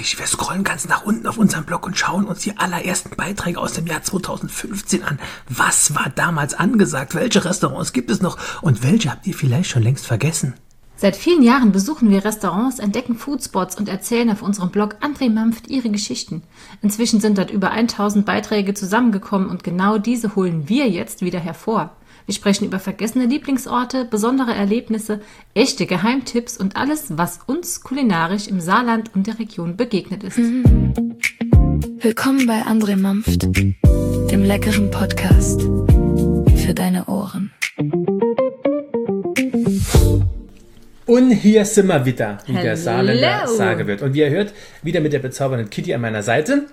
wirklich. Wir scrollen ganz nach unten auf unserem Blog und schauen uns die allerersten Beiträge aus dem Jahr 2015 an. Was war damals angesagt? Welche Restaurants gibt es noch? Und welche habt ihr vielleicht schon längst vergessen? Seit vielen Jahren besuchen wir Restaurants, entdecken Foodspots und erzählen auf unserem Blog André Mampft ihre Geschichten. Inzwischen sind dort über 1000 Beiträge zusammengekommen und genau diese holen wir jetzt wieder hervor. Wir sprechen über vergessene Lieblingsorte, besondere Erlebnisse, echte Geheimtipps und alles, was uns kulinarisch im Saarland und der Region begegnet ist. Willkommen bei André Mampft, dem leckeren Podcast für deine Ohren. Und hier sind wir wieder, wie der Hello. Saarländer sagen wird. Und wie ihr hört, wieder mit der bezaubernden Kitty an meiner Seite.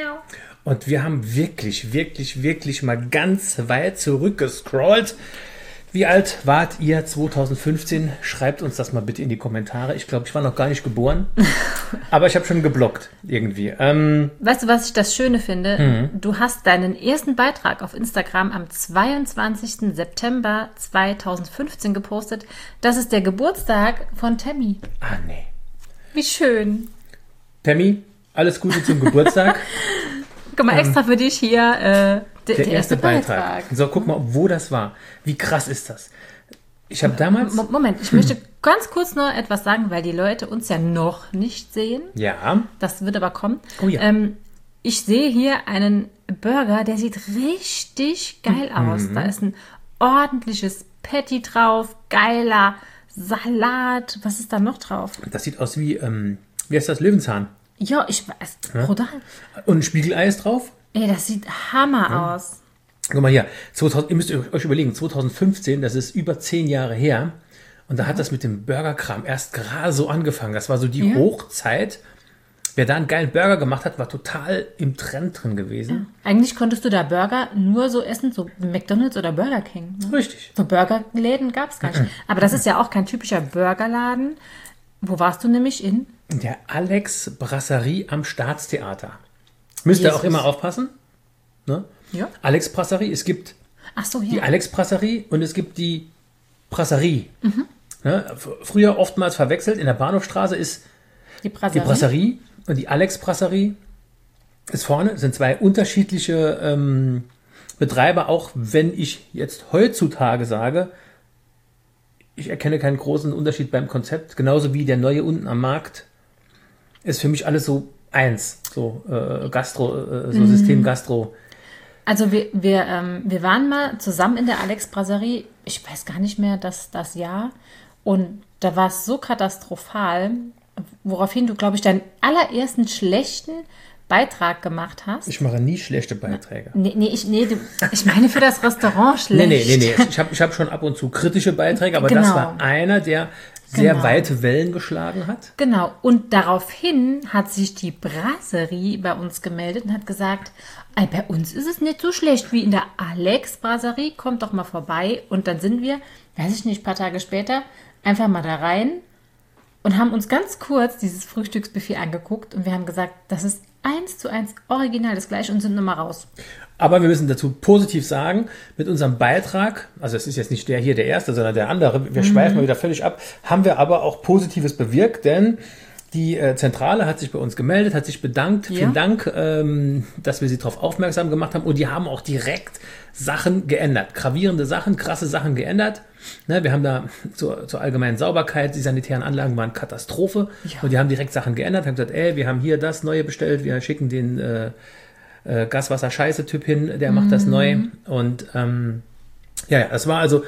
Und wir haben wirklich mal ganz weit zurückgescrollt. Wie alt wart ihr 2015? Schreibt uns das mal bitte in die Kommentare. Ich glaube, ich war noch gar nicht geboren, aber ich habe schon gebloggt irgendwie. Weißt du, was ich das Schöne finde? Du hast deinen ersten Beitrag auf Instagram am 22. September 2015 gepostet. Das ist der Geburtstag von Tammy. Ah, nee. Wie schön. Tammy, alles Gute zum Geburtstag. Guck mal, extra für dich hier Der erste Beitrag. So, guck mal, wo das war. Wie krass ist das? Ich habe damals... Moment, ich möchte ganz kurz noch etwas sagen, weil die Leute uns ja noch nicht sehen. Ja. Das wird aber kommen. Oh ja. Ich sehe hier einen Burger, der sieht richtig geil aus. Da ist ein ordentliches Patty drauf, geiler Salat. Was ist da noch drauf? Das sieht aus wie heißt das? Löwenzahn. Ja, ich weiß. Brutal. Und ein Spiegelei ist drauf. Ey, das sieht Hammer aus. Guck mal hier, ihr müsst euch überlegen, 2015, das ist über 10 Jahre her. Und da hat das mit dem Burgerkram erst gerade so angefangen. Das war so die Hochzeit. Wer da einen geilen Burger gemacht hat, war total im Trend drin gewesen. Ja. Eigentlich konntest du da Burger nur so essen, so McDonald's oder Burger King. Ne? Richtig. So Burgerläden gab es gar nicht. Aber das ist ja auch kein typischer Burgerladen. Wo warst du nämlich in? Der Alex Brasserie am Staatstheater. Müsst ihr Jesus. auch immer aufpassen. Ne? Ja. Alex Brasserie, es gibt Ach so, die ja. Alex Brasserie und es gibt die Brasserie. Ne? Früher oftmals verwechselt, in der Bahnhofstraße ist Die die Brasserie und die Alex Brasserie ist vorne, sind zwei unterschiedliche Betreiber, auch wenn ich jetzt heutzutage sage, ich erkenne keinen großen Unterschied beim Konzept, genauso wie der neue unten am Markt ist für mich alles so eins, so Gastro, so System Gastro. Also wir waren mal zusammen in der Alex Brasserie, ich weiß gar nicht mehr das Jahr, und da war es so katastrophal, woraufhin du, glaube ich, deinen allerersten schlechten Beitrag gemacht hast. Ich mache nie schlechte Beiträge. Ich meine für das Restaurant schlecht. Nee. Ich hab schon ab und zu kritische Beiträge, aber das Genau. war einer, der sehr weite Wellen geschlagen hat. Genau, und daraufhin hat sich die Brasserie bei uns gemeldet und hat gesagt, bei uns ist es nicht so schlecht wie in der Alex Brasserie, kommt doch mal vorbei. Und dann sind wir, weiß ich nicht, ein paar Tage später, einfach mal da rein und haben uns ganz kurz dieses Frühstücksbuffet angeguckt und wir haben gesagt, das ist 1:1 original das gleiche und sind nochmal raus. Aber wir müssen dazu positiv sagen, mit unserem Beitrag, also es ist jetzt nicht der hier der erste, sondern der andere, wir schweifen mal wieder völlig ab, haben wir aber auch Positives bewirkt, denn die Zentrale hat sich bei uns gemeldet, hat sich bedankt. Ja. Vielen Dank, dass wir sie darauf aufmerksam gemacht haben. Und die haben auch direkt Sachen geändert. Gravierende Sachen, krasse Sachen geändert. Ne, wir haben da zur allgemeinen Sauberkeit, die sanitären Anlagen waren Katastrophe. Ja. Und die haben direkt Sachen geändert, haben gesagt, wir haben hier das Neue bestellt, wir schicken den Gaswasser-Scheiße-Typ hin, der macht das neu. Und das war also...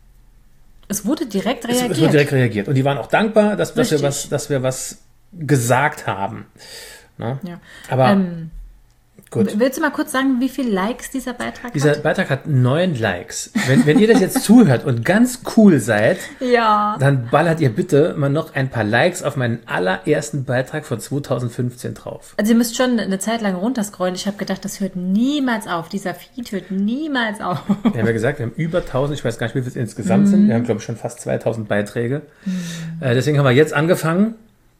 Es wurde direkt reagiert. Es wurde direkt reagiert. Und die waren auch dankbar, dass wir Richtig. was gesagt haben. Ne? Ja. Aber gut. Willst du mal kurz sagen, wie viele Likes dieser Beitrag Dieser hat? Beitrag hat 9 Likes. Wenn ihr das jetzt zuhört und ganz cool seid, Ja. dann ballert ihr bitte mal noch ein paar Likes auf meinen allerersten Beitrag von 2015 drauf. Also ihr müsst schon eine Zeit lang runterscrollen. Ich habe gedacht, das hört niemals auf. Dieser Feed hört niemals auf. Wir haben ja gesagt, wir haben über 1000, ich weiß gar nicht, wie viel es insgesamt sind. Wir haben, glaube ich, schon fast 2000 Beiträge. Deswegen haben wir jetzt angefangen,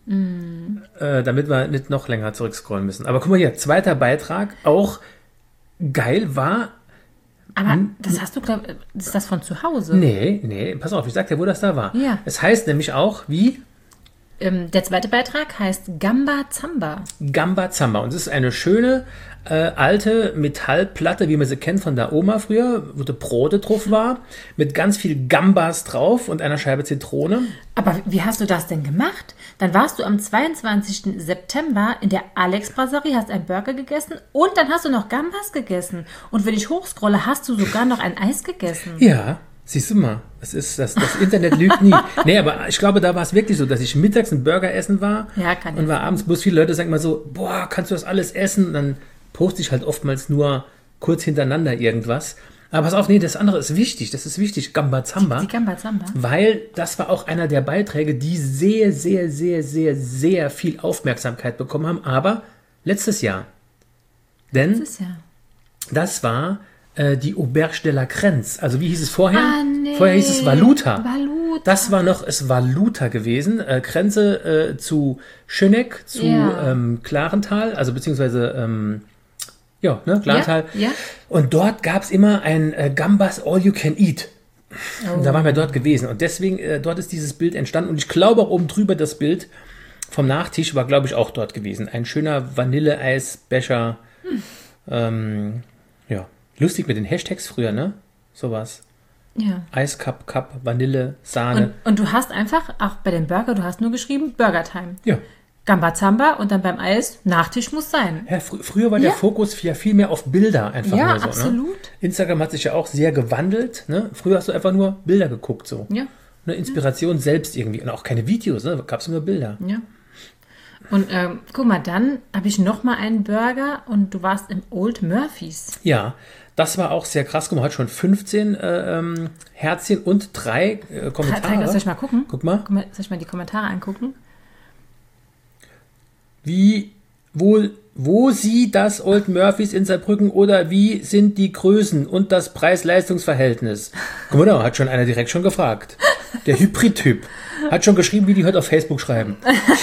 damit wir nicht noch länger zurückscrollen müssen. Aber guck mal hier, zweiter Beitrag, auch geil war... Aber das hast du, ist das von zu Hause? Nee, pass auf, ich sag dir, wo das da war. Ja. Es heißt nämlich auch, wie... der zweite Beitrag heißt Gamba Zamba. Gamba Zamba. Und es ist eine schöne, alte Metallplatte, wie man sie kennt von der Oma früher, wo der Brote drauf war, mit ganz viel Gambas drauf und einer Scheibe Zitrone. Aber wie hast du das denn gemacht? Dann warst du am 22. September in der Alex Brasserie, hast einen Burger gegessen und dann hast du noch Gambas gegessen. Und wenn ich hochscrolle, hast du sogar noch ein Eis gegessen. Ja, siehst du mal, das Internet lügt nie. Nee, aber ich glaube, da war es wirklich so, dass ich mittags einen Burger essen war Ja, kann und ich war abends, bloß viele Leute sagen mal so, boah, kannst du das alles essen? Und dann poste ich halt oftmals nur kurz hintereinander irgendwas. Aber pass auf, nee, das andere ist wichtig, Gamba Zamba. Die Gamba Zamba. Weil das war auch einer der Beiträge, die sehr, sehr, sehr, sehr, sehr viel Aufmerksamkeit bekommen haben, aber letztes Jahr. Denn Das ist ja. das war die Auberge de la Crence. Also wie hieß es vorher? Ah, nee. Vorher hieß es Valuta. Valuta. Das war noch es Valuta gewesen. Grenze zu Schöneck, zu Ja. Klarental, also beziehungsweise Klarental. Ja. Und dort gab es immer ein Gambas All You Can Eat. Und da waren wir dort gewesen. Und deswegen, dort ist dieses Bild entstanden. Und ich glaube auch oben drüber das Bild vom Nachtisch war, glaube ich, auch dort gewesen. Ein schöner Vanilleeisbecher. Ja, lustig mit den Hashtags früher, ne? Sowas. Ja. Eiscup, Cup, Vanille, Sahne. Und du hast einfach, auch bei dem Burger, du hast nur geschrieben Burger Time. Ja. Gamba Zamba und dann beim Eis, Nachtisch muss sein. Ja, früher war der Ja. Fokus viel mehr auf Bilder einfach Ja, nur so. absolut. Ne? Instagram hat sich ja auch sehr gewandelt. Ne? Früher hast du einfach nur Bilder geguckt so. Ja, Eine Inspiration selbst irgendwie. Und auch keine Videos, ne? Gab es nur Bilder. ja. Und guck mal, dann habe ich noch mal einen Burger und du warst im Old Murphys. Ja, das war auch sehr krass. Guck mal, hat schon 15 Herzchen und 3 Kommentare. Soll ich mal gucken? Guck mal. Soll ich mal die Kommentare angucken? Wo sie das Old Murphys in Saarbrücken oder wie sind die Größen und das Preis-Leistungs-Verhältnis? Guck mal, da hat schon einer direkt schon gefragt. Der Hybrid-Typ hat schon geschrieben, wie die heute auf Facebook schreiben.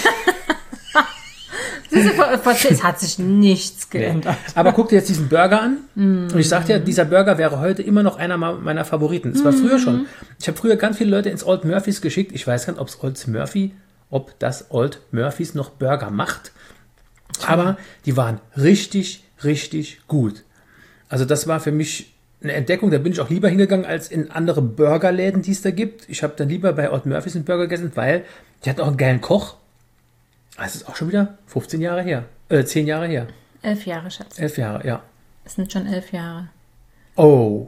Es hat sich nichts geändert. Aber guck dir jetzt diesen Burger an. Und ich sag dir, dieser Burger wäre heute immer noch einer meiner Favoriten. Das war früher schon. Ich habe früher ganz viele Leute ins Old Murphys geschickt. Ich weiß gar nicht, ob das Old Murphys noch Burger macht. Aber die waren richtig, richtig gut. Also das war für mich eine Entdeckung. Da bin ich auch lieber hingegangen als in andere Burgerläden, die es da gibt. Ich habe dann lieber bei Old Murphys einen Burger gegessen, weil die hatten auch einen geilen Koch. Das ist auch schon wieder 15 Jahre her. 10 Jahre her. 11 Jahre, Schatz. 11 Jahre, ja. Es sind schon 11 Jahre. Oh.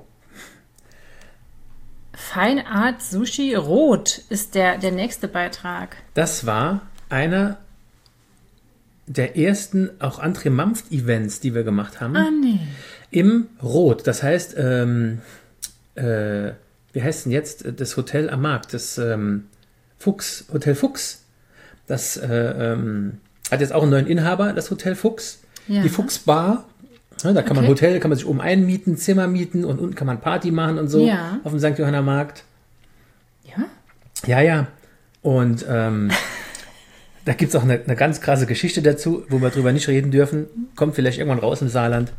Fine Art Sushi Rot ist der nächste Beitrag. Das war einer der ersten auch André Mampft-Events, die wir gemacht haben. Ah, nee. Im Rot. Das heißt, wie heißt denn jetzt das Hotel am Markt? Das Hotel Fuchs. Das hat jetzt auch einen neuen Inhaber, das Hotel Fuchs. Ja. Die Fuchsbar. Ja, da kann man Okay. Hotel, kann man sich oben einmieten, Zimmer mieten und unten kann man Party machen und so Ja. auf dem St. Johanner Markt. Ja? Ja, ja. Und da gibt es auch eine ganz krasse Geschichte dazu, wo wir drüber nicht reden dürfen. Kommt vielleicht irgendwann raus im Saarland.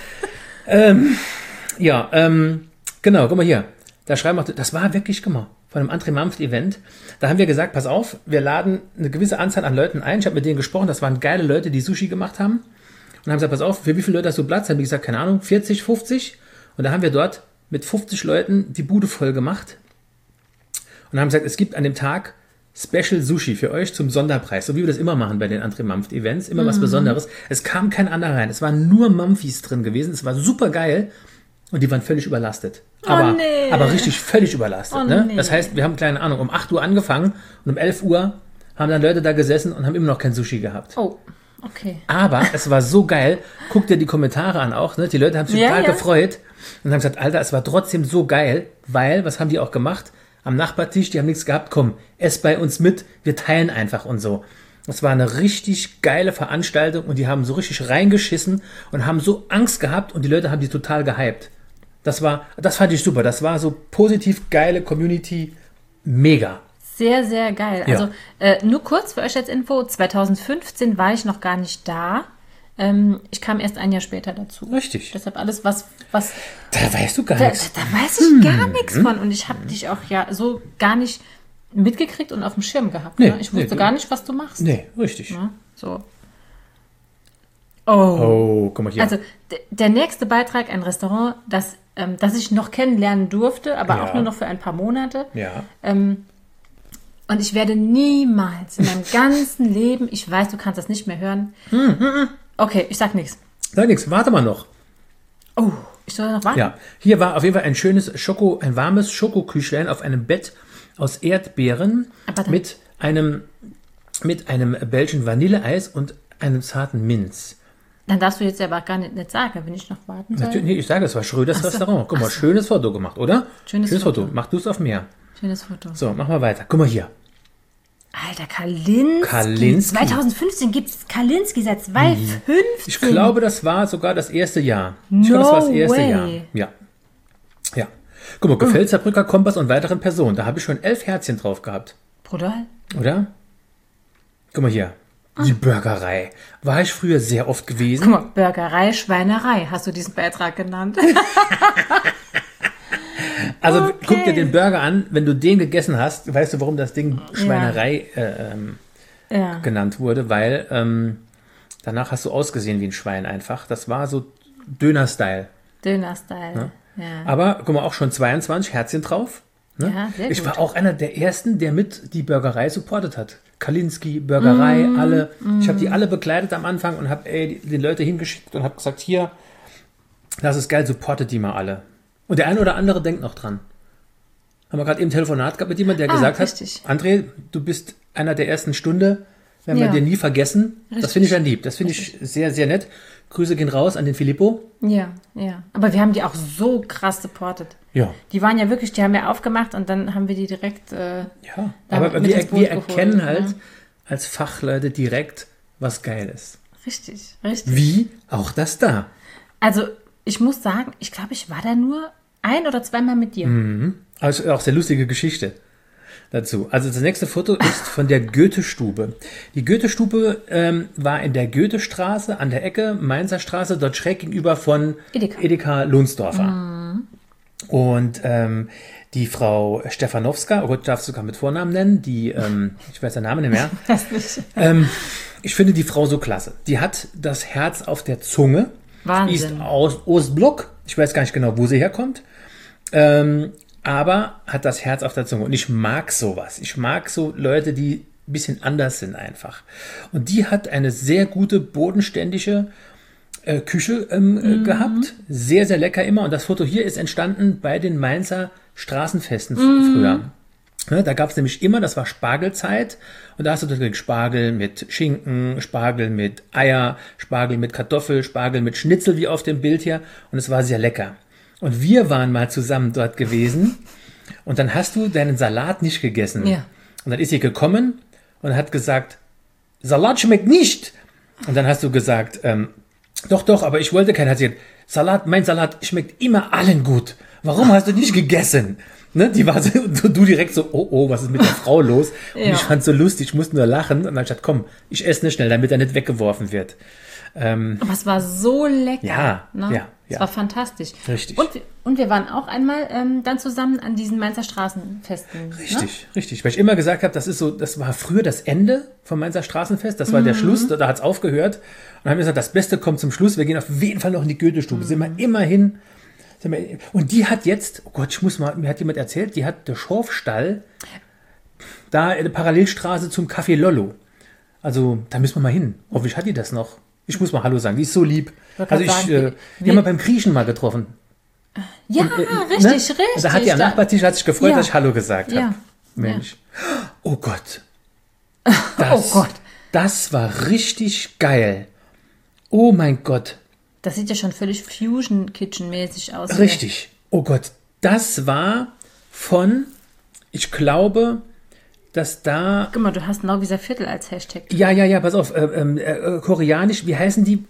Genau, guck mal hier. Da schreiben wir, das war wirklich, guck mal, von einem André Mampft-Event. Da haben wir gesagt, pass auf, wir laden eine gewisse Anzahl an Leuten ein. Ich habe mit denen gesprochen, das waren geile Leute, die Sushi gemacht haben. Und haben gesagt, pass auf, für wie viele Leute hast du Platz? Haben die gesagt, keine Ahnung, 40, 50. Und da haben wir dort mit 50 Leuten die Bude voll gemacht. Und haben gesagt, es gibt an dem Tag Special Sushi für euch zum Sonderpreis. So wie wir das immer machen bei den André Mampft-Events. Immer was Besonderes. Es kam kein anderer rein. Es waren nur Mampfis drin gewesen. Es war super geil. Und die waren völlig überlastet. nee. Aber richtig völlig überlastet. Oh, Ne? nee. Das heißt, wir haben, keine Ahnung, um 8 Uhr angefangen und um 11 Uhr haben dann Leute da gesessen und haben immer noch kein Sushi gehabt. Oh, okay. Aber es war so geil. Guck dir die Kommentare an auch. Ne? Die Leute haben sich total gefreut und haben gesagt, Alter, es war trotzdem so geil, weil, was haben die auch gemacht? Am Nachbartisch, die haben nichts gehabt, komm, ess bei uns mit, wir teilen einfach und so. Das war eine richtig geile Veranstaltung und die haben so richtig reingeschissen und haben so Angst gehabt und die Leute haben die total gehypt. Das fand ich super. Das war so positiv geile Community. Mega. Sehr, sehr geil. Ja. Also nur kurz für euch als Info, 2015 war ich noch gar nicht da. Ich kam erst ein Jahr später dazu. Richtig. Deshalb alles, was Da weißt du gar da nichts. weiß ich gar nichts von. Und ich habe dich auch ja so gar nicht mitgekriegt und auf dem Schirm gehabt. Nee, Ne? Ich wusste nee, gar nicht, was du machst. Nee, richtig. Ne? So. Oh, guck mal hier. Also der nächste Beitrag, ein Restaurant, das ich noch kennenlernen durfte, aber Ja. auch nur noch für ein paar Monate. Ja. Und ich werde niemals in meinem ganzen Leben, ich weiß, du kannst das nicht mehr hören. Okay, ich sag nichts. Sag nichts, warte mal noch. Oh, ich soll noch warten? Ja, hier war auf jeden Fall ein schönes ein warmes Schokoküchlein auf einem Bett aus Erdbeeren Aber dann- mit einem Belgian Vanilleeis und einem zarten Minz. Dann darfst du jetzt aber gar nicht sagen, wenn ich noch warten soll. Natürlich, nee, ich sage, es war Schröders Ach so. Restaurant. Guck mal, Ach so. schönes Foto gemacht, oder? Schönes Foto. Foto. Mach du es auf mehr. Schönes Foto. So, mach mal weiter. Guck mal hier. Alter, Kalinski. Kalinski. 2015 gibt es Kalinski seit 2015. Ich glaube, das war sogar das erste Jahr. Ich No glaube, das war das erste way. Jahr. Ja. Ja. Guck mal, Gefällt Saarbrücker Kompass und weiteren Personen. Da habe ich schon 11 Herzchen drauf gehabt. Bruder, Oder? Guck mal hier. Die Burgerei. War ich früher sehr oft gewesen. guck mal, Burgerei, Schweinerei, hast du diesen Beitrag genannt. Also Okay. guck dir den Burger an. Wenn du den gegessen hast, weißt du, warum das Ding Schweinerei Ja. genannt wurde. Weil danach hast du ausgesehen wie ein Schwein einfach. Das war so Döner-Style. Döner-Style. Ja. Aber guck mal, auch schon 22 Herzchen drauf. Ne? Ja, sehr Ich gut. war auch einer der Ersten, der mit die Burgerei supportet hat. Kalinski, Burgerei, alle. Ich habe die alle begleitet am Anfang und habe die Leute hingeschickt und habe gesagt, hier, das ist geil, supportet die mal alle. Und der eine oder andere denkt noch dran. Haben wir gerade eben ein Telefonat gehabt mit jemandem, der gesagt richtig. hat, André, du bist einer der ersten Stunde, werden wir Ja. dir nie vergessen. Das Richtig. finde ich ja lieb. Das finde ich sehr, sehr nett. Grüße gehen raus an den Filippo. Ja, ja. Aber wir haben die auch so krass supportet. Ja. Die waren ja wirklich, die haben ja aufgemacht und dann haben wir die direkt. Ja, Da aber mit ins Boot wir geholt, erkennen halt ne? als Fachleute direkt, was geil ist. Richtig, richtig. Wie? Auch das da. Also, ich muss sagen, ich glaube, ich war da nur ein- oder zweimal mit dir. Also auch sehr lustige Geschichte dazu. Also das nächste Foto ist von der Goethe-Stube. Die Goethe-Stube war in der Goethestraße an der Ecke, Mainzer Straße, dort schräg gegenüber von Edeka. Lohnsdorfer. Und die Frau Stefanowska, oh Gott, darf ich sogar mit Vornamen nennen, die, ich weiß den Namen nicht mehr. Das nicht. Ich finde die Frau so klasse. Die hat das Herz auf der Zunge. Wahnsinn. Ist aus Ostblock. Ich weiß gar nicht genau, wo sie herkommt. Aber hat das Herz auf der Zunge. Und ich mag sowas. Ich mag so Leute, die ein bisschen anders sind einfach. Und die hat eine sehr gute, bodenständige Küche gehabt. Sehr, sehr lecker immer. Und das Foto hier ist entstanden bei den Mainzer Straßenfesten früher. Ne, da gab es nämlich immer, das war Spargelzeit. Und da hast du natürlich Spargel mit Schinken, Spargel mit Eier, Spargel mit Kartoffel, Spargel mit Schnitzel, wie auf dem Bild hier. Und es war sehr lecker. Und wir waren mal zusammen dort gewesen. Und dann hast du deinen Salat nicht gegessen. Ja. Und dann ist sie gekommen und hat gesagt, Salat schmeckt nicht. Und dann hast du gesagt, doch, aber ich wollte keinen. Hat sie gesagt, mein Salat schmeckt immer allen gut. Warum hast du nicht gegessen? Ne, die war so, du direkt so, oh, was ist mit der Frau los? Und Ja. ich fand so lustig, ich musste nur lachen. Und dann hab ich gesagt, komm, ich esse nicht schnell, damit er nicht weggeworfen wird. Aber es war so lecker. Ja, ne? ja. Es war fantastisch. Richtig. Und wir waren auch einmal dann zusammen an diesen Mainzer Straßenfesten. Ne? Richtig. Weil ich immer gesagt habe, das war früher das Ende vom Mainzer Straßenfest, das war der Schluss, da hat es aufgehört. Und dann haben wir gesagt, das Beste kommt zum Schluss, wir gehen auf jeden Fall noch in die Goethe-Stube. Sind wir immerhin. Und die hat jetzt, oh Gott, mir hat jemand erzählt, die hat der Schorfstall da in der Parallelstraße zum Café Lollo. Also, da müssen wir mal hin. Hoffentlich hat die das noch. Ich muss mal Hallo sagen, die ist so lieb. wollte Also gerade sagen, die haben wir beim Griechen mal getroffen. Ja, richtig. Da hat die am Nachbartisch hat sich gefreut, Ja. dass ich Hallo gesagt Ja. habe. Mensch. Oh Gott. Oh Gott. Das war richtig geil. Oh mein Gott. Das sieht ja schon völlig Fusion-Kitchen-mäßig aus. Richtig. Oh Gott. Das war von, ich glaube, dass da. Guck mal, du hast Nauwieser Viertel als Hashtag. Ja, pass auf. Koreanisch, wie heißen die?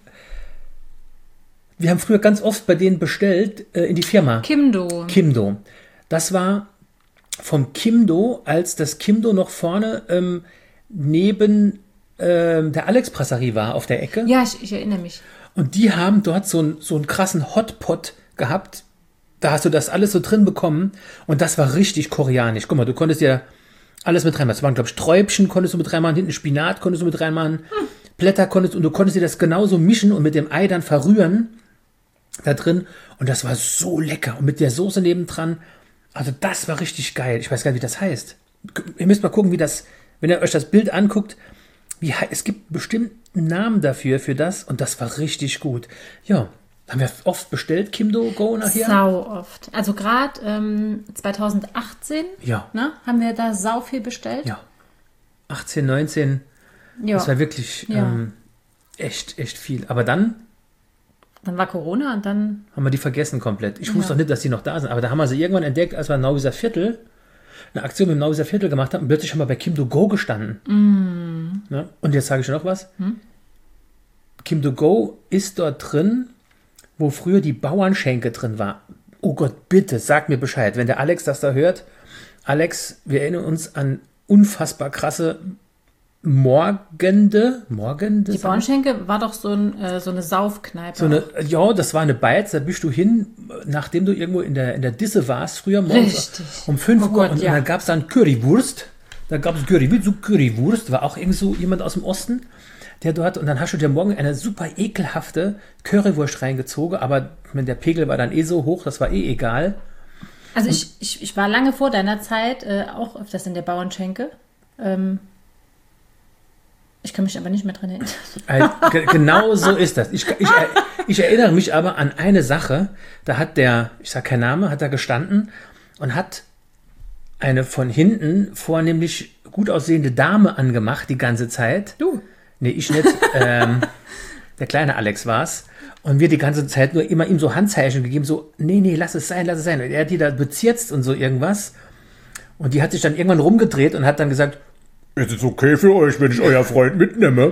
Wir haben früher ganz oft bei denen bestellt in die Firma. Kimdo. Das war vom Kimdo, als das Kimdo noch vorne neben der Alex Brasserie war auf der Ecke. Ja, ich erinnere mich. Und die haben dort so einen krassen Hotpot gehabt. Da hast du das alles so drin bekommen. Und das war richtig koreanisch. Guck mal, du konntest dir Alles mit reinmachen. Das waren, glaube ich, Träubchen konntest du mit reinmachen, hinten Spinat konntest du mit reinmachen, Blätter konntest und du konntest dir das genauso mischen und mit dem Ei dann verrühren da drin. Und das war so lecker. Und mit der Soße nebendran, also das war richtig geil. Ich weiß gar nicht, wie das heißt. Ihr müsst mal gucken, wie das, wenn ihr euch das Bild anguckt, es gibt bestimmt einen Namen dafür, für das. Und das war richtig gut. Ja, haben wir oft bestellt, Kimdo Go nachher? Sau oft. Also gerade 2018 Ja. ne, haben wir da sau viel bestellt. Ja. 18, 19. Ja. Das war wirklich Ja. echt viel. Aber dann Dann war Corona und dann... haben wir die vergessen komplett. Ich wusste Ja. doch nicht, dass die noch da sind. Aber da haben wir sie irgendwann entdeckt, als wir in Nauwieser Viertel eine Aktion mit dem Nauwieser Viertel gemacht haben. Und plötzlich haben wir bei Kimdo Go gestanden. Ja? Und jetzt sage ich dir noch was. Kimdo Go ist dort drin, wo früher die Bauernschenke drin war. Oh Gott, bitte, sag mir Bescheid. Wenn der Alex das da hört. Alex, wir erinnern uns an unfassbar krasse Morgende. Die Bauernschenke war doch so eine Saufkneipe. Ja, das war eine Beiz, da bist du hin, nachdem du irgendwo in der Disse warst, früher morgens Richtig. um 5 Oh Uhr. Gott, Und ja. dann gab es dann Currywurst. Da gab es Currywurst, war auch irgend so jemand aus dem Osten, der dort, und dann hast du dir morgen eine super ekelhafte Currywurst reingezogen, aber der Pegel war dann so hoch, das war egal. Also ich war lange vor deiner Zeit auch öfters in der Bauernschenke. Ich kann mich aber nicht mehr dran erinnern. Genau so ist das. Ich erinnere mich aber an eine Sache, da hat ich sag keinen Namen, hat da gestanden und hat eine von hinten vornehmlich gut aussehende Dame angemacht die ganze Zeit. Du? Nee, ich nicht. Der kleine Alex war's. Und wir die ganze Zeit nur immer ihm so Handzeichen gegeben, so, nee, lass es sein. Und er hat die da bezirzt und so irgendwas. Und die hat sich dann irgendwann rumgedreht und hat dann gesagt, es ist okay für euch, wenn ich euer Freund mitnehme.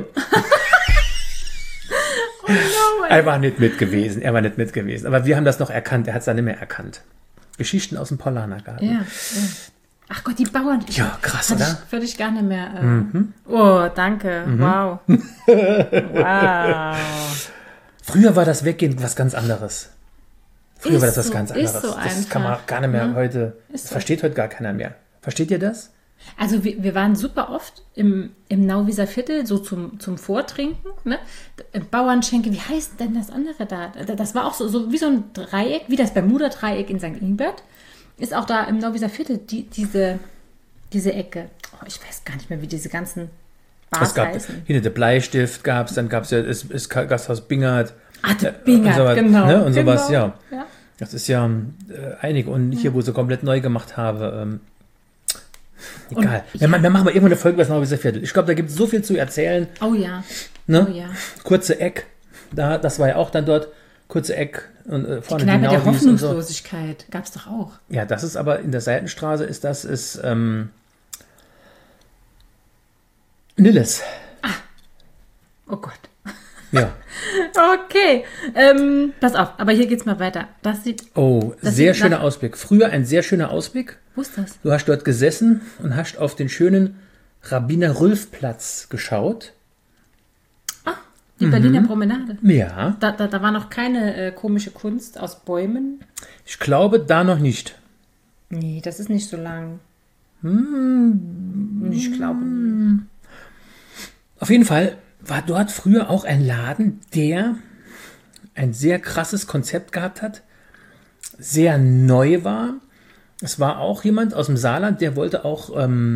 Oh no, Er war nicht mit gewesen. Aber wir haben das noch erkannt. Er hat es dann nicht mehr erkannt. Geschichten aus dem Paulanergarten. Ja. Ach Gott, die Bauern. Ja, krass, hatte oder? Würde ich gar nicht mehr. Oh, danke. Wow. Wow. Früher war das Weggehen was ganz anderes. Früher war das was ganz anderes. Ist so Das kann man einfach, gar nicht mehr heute. Ist Das so. versteht heute gar keiner mehr. Versteht ihr das? Also wir waren super oft im Nauwieser Viertel, so zum Vortrinken. Ne? Bauernschenke, wie heißt denn das andere da? Das war auch so wie so ein Dreieck, wie das Bermuda-Dreieck in St. Ingbert. Ist auch da im Nauwieser Viertel diese Ecke. Oh, ich weiß gar nicht mehr, wie diese ganzen Bars Es gab heißen. hier der Bleistift gab's, dann gab's ja das Gasthaus Bingert. Der Bingert, und sowas, genau. Ne? Und sowas, genau. ja. Das ist ja einige. Und hier, wo sie komplett neu gemacht habe, egal. Wir machen mal irgendwann eine Folge über das Nauwieser Viertel. Ich glaube, da gibt es so viel zu erzählen. Oh ja. Ne? Oh ja. Kurze Eck, das war ja auch dann dort. Kurze Eck und vorne Kneipe der Nauwis und so. Hoffnungslosigkeit gab es doch auch. Ja, das ist aber in der Seitenstraße ist Nilles. Oh Gott. Ja. Okay. Pass auf, aber hier geht's mal weiter. Das sieht. Oh, Das sehr sieht schöner nach- Ausblick. Früher ein sehr schöner Ausblick. Wo ist das? Du hast dort gesessen und hast auf den schönen Rabbiner-Rülf-Platz geschaut. Die Berliner Promenade. Ja, Da war noch keine komische Kunst aus Bäumen. ich glaube da noch nicht. Nee, das ist nicht so lang. Ich glaube nicht. Auf jeden Fall war dort früher auch ein Laden, der ein sehr krasses Konzept gehabt hat, sehr neu war. Es war auch jemand aus dem Saarland, der wollte auch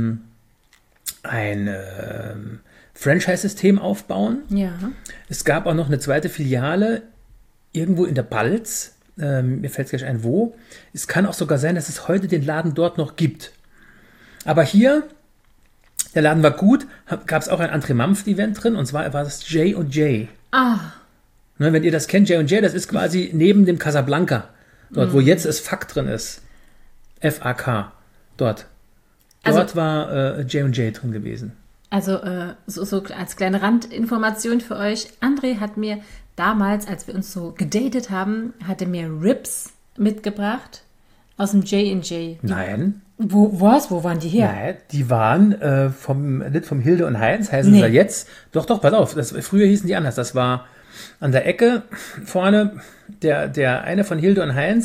ein Franchise-System aufbauen. Ja. Es gab auch noch eine zweite Filiale irgendwo in der Balz. Mir fällt es gleich ein, wo. Es kann auch sogar sein, dass es heute den Laden dort noch gibt. Aber hier, der Laden war gut, gab es auch ein André Mampf-Event drin, und zwar war das J&J. Ah, Ne, wenn ihr das kennt, J&J, das ist quasi neben dem Casablanca, dort, wo jetzt das FAK drin ist. FAK, dort. Dort Also- war J&J drin gewesen. also so als kleine Randinformation für euch. André hat mir damals, als wir uns so gedatet haben, hat er mir Ribs mitgebracht aus dem J&J. Nein. Wo waren die her? Nein, die waren nicht vom Hilde und Heinz, heißen Nee. sie ja jetzt. Doch, pass auf, früher hießen die anders. Das war an der Ecke vorne, der eine von Hilde und Heinz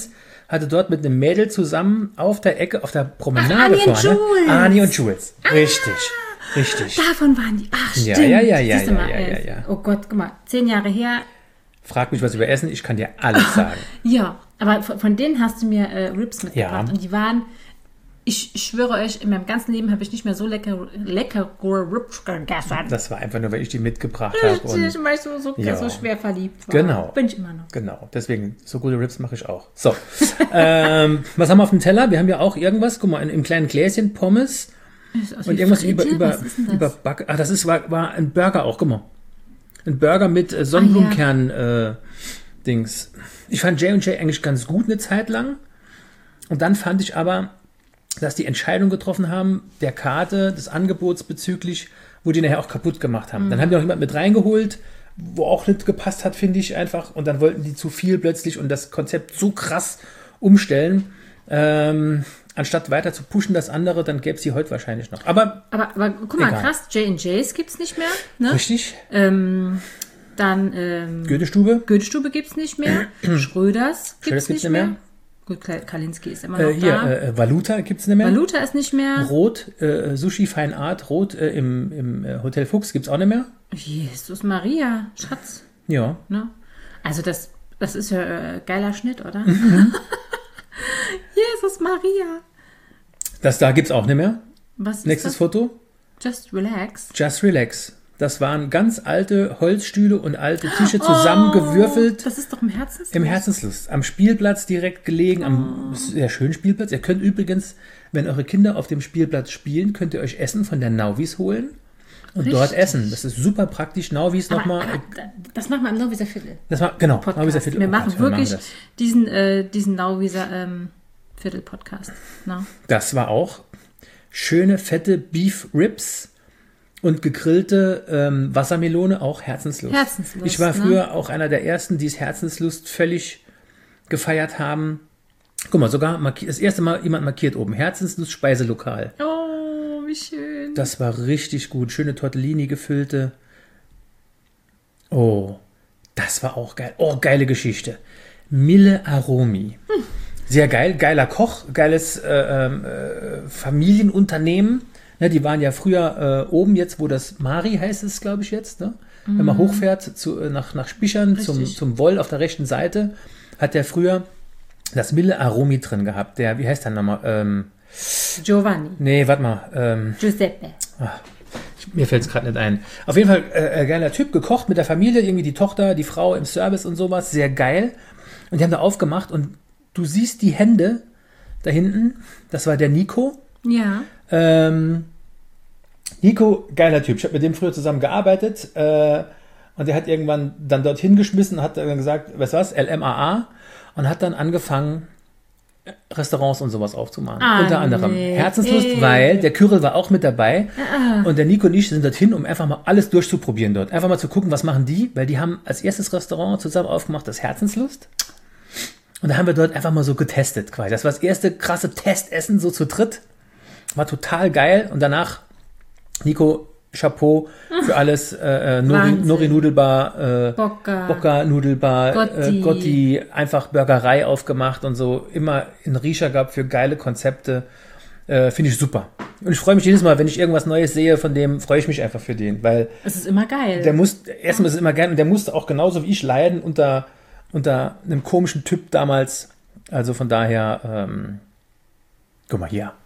hatte dort mit einem Mädel zusammen auf der Ecke, auf der Promenade Annie und vorne. Jules. Annie und Jules. Richtig. Davon waren die. Ach, Ja, stimmt. ja. Siehst du mal, Oh Gott, guck mal, 10 Jahre her. Frag mich was über Essen, ich kann dir alles sagen. Ja, aber von denen hast du mir Ribs mitgebracht. Ja. Und die waren, ich schwöre euch, in meinem ganzen Leben habe ich nicht mehr so leckere Ribs gegessen. Das war einfach nur, weil ich die mitgebracht habe. Richtig, weil ich so schwer verliebt war. Genau. Bin ich immer noch. Genau, deswegen, so gute Ribs mache ich auch. So, was haben wir auf dem Teller? Wir haben ja auch irgendwas, guck mal, im kleinen Gläschen Pommes und irgendwas über Back. Ah, war ein Burger auch, guck mal. Ein Burger mit Sonnenblumenkern-Dings. Ich fand J&J eigentlich ganz gut eine Zeit lang. Und dann fand ich aber, dass die Entscheidung getroffen haben, der Karte, des Angebots bezüglich, wo die nachher auch kaputt gemacht haben. Dann haben die noch jemand mit reingeholt, wo auch nicht gepasst hat, finde ich einfach. Und dann wollten die zu viel plötzlich und das Konzept so krass umstellen. Anstatt weiter zu pushen das andere, dann gäbe es die heute wahrscheinlich noch. Aber guck mal, egal. krass, J&J's gibt es nicht mehr. Ne? Richtig. Dann Goethe-Stube. Goethe-Stube gibt es nicht mehr. Schröders gibt es gibt's nicht mehr. Gut, Kalinski ist immer noch da. Valuta gibt es nicht mehr. Valuta ist nicht mehr. Rot, Sushi Fine Art, Rot im Hotel Fuchs gibt es auch nicht mehr. Jesus Maria, Schatz. Ja. Ne? Also das ist ja geiler Schnitt, oder? Jesus Maria. Da gibt es auch nicht mehr. Was ist Nächstes das? Foto. Just relax. Just Relax. Das waren ganz alte Holzstühle und alte Tische zusammengewürfelt. Das ist doch im Herzenslust. Im Herzenslust. Am Spielplatz direkt gelegen, am sehr schönen Spielplatz. Ihr könnt übrigens, wenn eure Kinder auf dem Spielplatz spielen, könnt ihr euch Essen von der Nauvis holen und dort essen. Das ist super praktisch. Nauvis nochmal. Das machen wir am Nauwieser Viertel. Genau, Podcast. Nauwieser Viertel. Wir Oh machen Gott, wirklich das. diesen Nauwieser Viertel-Podcast. No? Das war auch schöne, fette Beef Ribs und gegrillte Wassermelone, auch Herzenslust. Herzenslust, Ich war ne? früher auch einer der ersten, die es Herzenslust völlig gefeiert haben. Guck mal, sogar das erste Mal jemand markiert oben. Herzenslust Speiselokal. Oh, wie schön. Das war richtig gut. Schöne Tortellini gefüllte. Oh, das war auch geil. Oh, geile Geschichte. Mille Aromi. Sehr geil. Geiler Koch. Geiles Familienunternehmen. Ne, die waren ja früher oben jetzt, wo das Mari heißt es, glaube ich jetzt. Ne? Wenn man hochfährt nach Spichern zum Woll auf der rechten Seite, hat der früher das Mille Aromi drin gehabt. Der, wie heißt der nochmal? Giovanni. Nee, warte mal. Giuseppe. Mir fällt es gerade nicht ein. Auf jeden Fall geiler Typ, gekocht mit der Familie, irgendwie die Tochter, die Frau im Service und sowas. Sehr geil. Und die haben da aufgemacht und du siehst die Hände da hinten. Das war der Nico. Ja. Nico, geiler Typ. Ich habe mit dem früher zusammen gearbeitet und der hat irgendwann dann dorthin geschmissen, hat dann gesagt, weißt du was, LMAA und hat dann angefangen, Restaurants und sowas aufzumachen. Unter anderem Herzenslust, weil der Kyrill war auch mit dabei und der Nico und ich sind dorthin, um einfach mal alles durchzuprobieren dort. Einfach mal zu gucken, was machen die, weil die haben als erstes Restaurant zusammen aufgemacht, das Herzenslust. Und da haben wir dort einfach mal so getestet quasi. Das war das erste krasse Testessen so zu dritt. War total geil und danach Nico, Chapeau für alles, Nori Nudelbar, Bocca Nudelbar, Gotti, einfach Burgerei aufgemacht und so, immer einen Riecher gehabt für geile Konzepte, finde ich super. Und ich freue mich jedes Mal, wenn ich irgendwas Neues sehe von dem, freue ich mich einfach für den, weil es ist immer geil. Erstmal ist es immer geil und der musste auch genauso wie ich leiden unter einem komischen Typ damals, also von daher, guck mal hier.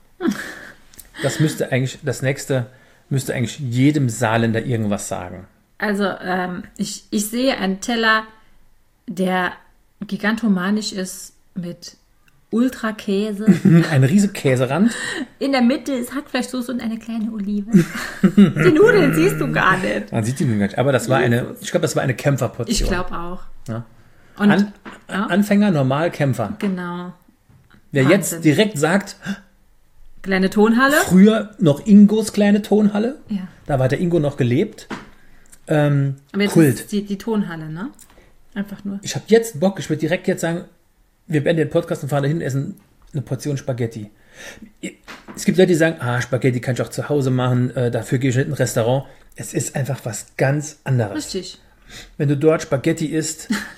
Das nächste müsste eigentlich jedem Saarländer irgendwas sagen. Also, ich sehe einen Teller, der gigantomanisch ist mit Ultrakäse. Ein riesiger Käserand. In der Mitte ist Hackfleischsoße und eine kleine Olive. Die Nudeln siehst du gar nicht. Man sieht die Nudeln gar nicht. Aber das war ich glaube, das war eine Kämpferportion. Ich glaube auch. Ja. Und, Anfänger, normal, Kämpfer. Genau. Wer Wahnsinn. jetzt direkt sagt, kleine Tonhalle. Früher noch Ingos kleine Tonhalle. Ja. Da war der Ingo noch gelebt. Aber jetzt Kult. ist die Tonhalle, ne? Einfach nur. Ich habe jetzt Bock, ich würde direkt jetzt sagen, wir beenden den Podcast und fahren dahin und essen eine Portion Spaghetti. Es gibt Leute, die sagen, Spaghetti kann ich auch zu Hause machen, dafür gehe ich nicht in ein Restaurant. Es ist einfach was ganz anderes. Richtig. Wenn du dort Spaghetti isst,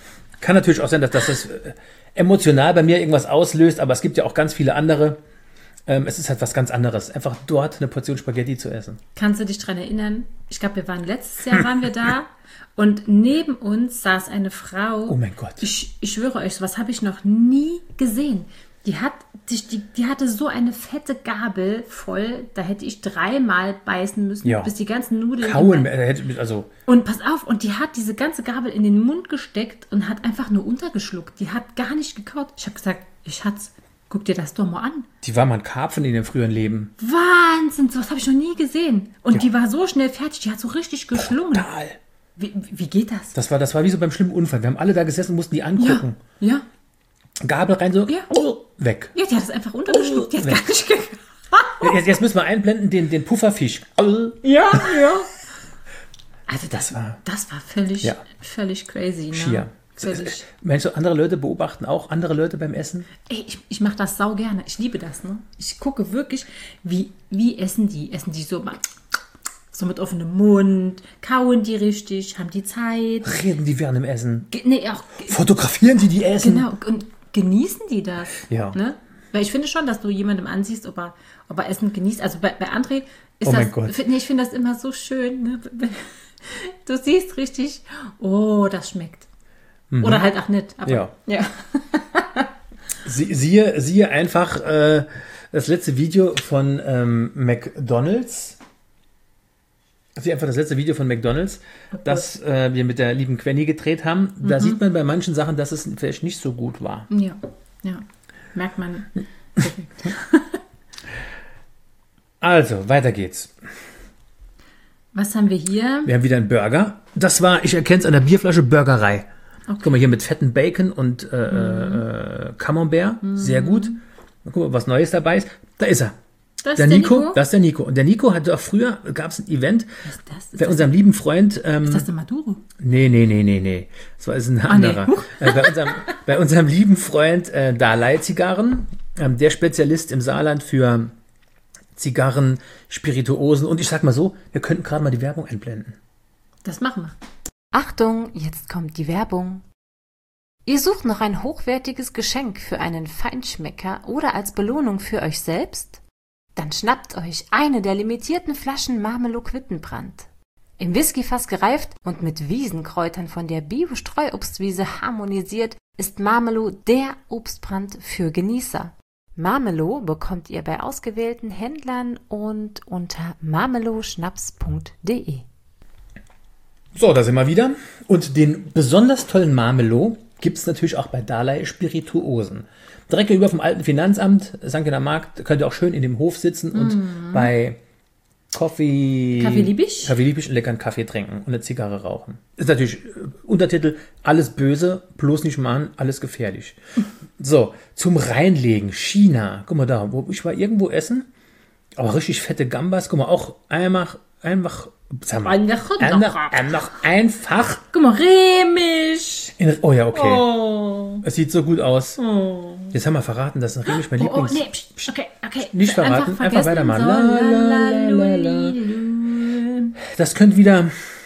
Kann natürlich auch sein, dass das emotional bei mir irgendwas auslöst, aber es gibt ja auch ganz viele andere. Es ist halt was ganz anderes, einfach dort eine Portion Spaghetti zu essen. Kannst du dich dran erinnern? Ich glaube, letztes Jahr waren wir da und neben uns saß eine Frau. Oh mein Gott. Ich schwöre euch, sowas habe ich noch nie gesehen. Die hatte so eine fette Gabel voll, da hätte ich 3-mal beißen müssen, bis die ganzen Nudeln... Kauen, Und pass auf, und die hat diese ganze Gabel in den Mund gesteckt und hat einfach nur untergeschluckt. Die hat gar nicht gekaut. Ich habe gesagt, Schatz, guck dir das doch mal an. Die war mal ein Karpfen in dem früheren Leben. Wahnsinn, sowas habe ich noch nie gesehen. Und die war so schnell fertig, die hat so richtig geschlungen. Total. Wie geht das? Das war wie so beim schlimmen Unfall. Wir haben alle da gesessen und mussten die angucken. Ja. Gabel rein, so, weg. Ja, die hat es einfach untergeschluckt. Die hat gar nicht gekaut. Jetzt müssen wir einblenden, den Pufferfisch. Ja. Also das war völlig crazy. Ne? Schier. Völlig. Meinst du, andere Leute beobachten auch andere Leute beim Essen? Ey, ich mache das sau gerne. Ich liebe das. Ne? Ich gucke wirklich, wie essen die? Essen die so mit offenem Mund? Kauen die richtig? Haben die Zeit? Reden die während dem Essen? Auch. Fotografieren die Essen? Genau. Und genießen die das? Ja. Ne? Weil ich finde schon, dass du jemandem ansiehst, ob er Essen genießt. Also bei André ist oh mein Gott. Ich finde das immer so schön. Ne? Du siehst richtig, das schmeckt. Mhm. Oder halt auch nicht. Aber, ja. Siehe einfach das letzte Video von McDonald's. Siehe einfach das letzte Video von McDonald's, das wir mit der lieben Quenny gedreht haben. Da sieht man bei manchen Sachen, dass es vielleicht nicht so gut war. Ja. Merkt man. Also, weiter geht's. Was haben wir hier? Wir haben wieder einen Burger. Ich erkenne es an der Bierflasche, Burgerei. Okay. Guck mal, hier mit fetten Bacon und Camembert. Sehr gut. Mal gucken, was Neues dabei ist. Da ist er. Das ist der Nico? Das ist der Nico. Und der Nico hatte auch früher, gab es ein Event was ist das? bei unserem lieben Freund. Ist das der Maduro? Nee. Das war ein anderer. Nee. Bei unserem lieben Freund Dalai Zigarren, der Spezialist im Saarland für Zigarren, Spirituosen. Und ich sag mal so, wir könnten gerade mal die Werbung einblenden. Das machen wir. Achtung, jetzt kommt die Werbung. Ihr sucht noch ein hochwertiges Geschenk für einen Feinschmecker oder als Belohnung für euch selbst? Dann schnappt euch eine der limitierten Flaschen Marmelo Quittenbrand. Im Whiskyfass gereift und mit Wiesenkräutern von der Bio-Streuobstwiese harmonisiert, ist Marmelo der Obstbrand für Genießer. Marmelo bekommt ihr bei ausgewählten Händlern und unter marmeloschnaps.de. So, da sind wir wieder. Und den besonders tollen Marmelo gibt es natürlich auch bei Dalai Spirituosen. Direkt gegenüber vom alten Finanzamt, St. Georger Markt, könnt ihr auch schön in dem Hof sitzen und bei Kaffee Liebisch einen leckeren Kaffee trinken und eine Zigarre rauchen. Ist natürlich Untertitel, alles böse, bloß nicht machen, alles gefährlich. So, zum Reinlegen, China. Guck mal da, ich war irgendwo essen, aber richtig fette Gambas. Guck mal, auch einfach sag mal, einfach. Guck mal, Remisch. Oh ja, okay. Oh. Es sieht so gut aus. Oh. Jetzt haben wir verraten, dass ein Remisch mein Lieblings... nee, okay. Nicht verraten, einfach weitermachen. Das könnte wieder...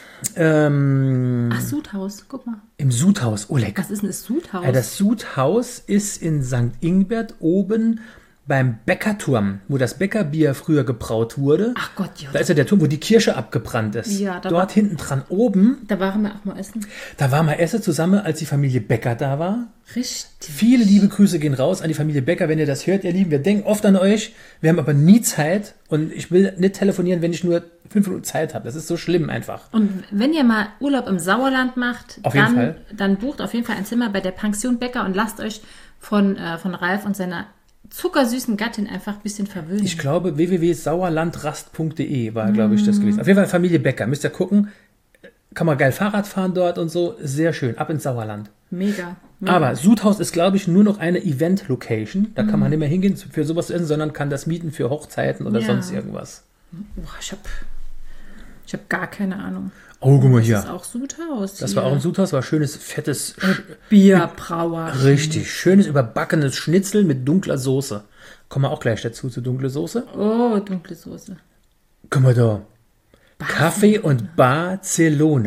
Sudhaus, guck mal. Im Sudhaus, oh lecker. Was ist denn das Sudhaus? Ja, das Sudhaus ist in St. Ingbert oben beim Bäckerturm, wo das Bäckerbier früher gebraut wurde. Ach Gott, ja. Da ist ja der Turm, wo die Kirche abgebrannt ist. Ja, dort hinten dran oben. Da waren wir auch mal essen. Da waren wir essen zusammen, als die Familie Becker da war. Richtig. Viele liebe Grüße gehen raus an die Familie Becker, wenn ihr das hört, ihr Lieben. Wir denken oft an euch. Wir haben aber nie Zeit. Und ich will nicht telefonieren, wenn ich nur 5 Minuten Zeit habe. Das ist so schlimm einfach. Und wenn ihr mal Urlaub im Sauerland macht, Fall. Dann bucht auf jeden Fall ein Zimmer bei der Pension Becker und lasst euch von Ralf und seiner zuckersüßen Gattin einfach ein bisschen verwöhnen. Ich glaube, www.sauerlandrast.de war, glaube ich, das gewesen. Auf jeden Fall Familie Becker. Müsst ihr gucken. Kann man geil Fahrrad fahren dort und so. Sehr schön. Ab ins Sauerland. Mega. Aber Sudhaus ist, glaube ich, nur noch eine Event-Location. Da kann man nicht mehr hingehen für sowas zu essen, sondern kann das mieten für Hochzeiten oder sonst irgendwas. Ich hab gar keine Ahnung. Oh, guck mal hier. Das ist auch Sudhaus. Das war auch ein Sudhaus, war schönes, fettes Bierbrauer. Richtig, schönes überbackenes Schnitzel mit dunkler Soße. Kommen wir auch gleich dazu, zu dunkle Soße. Oh, dunkle Soße. Guck mal da. Kaffee und Barcelona.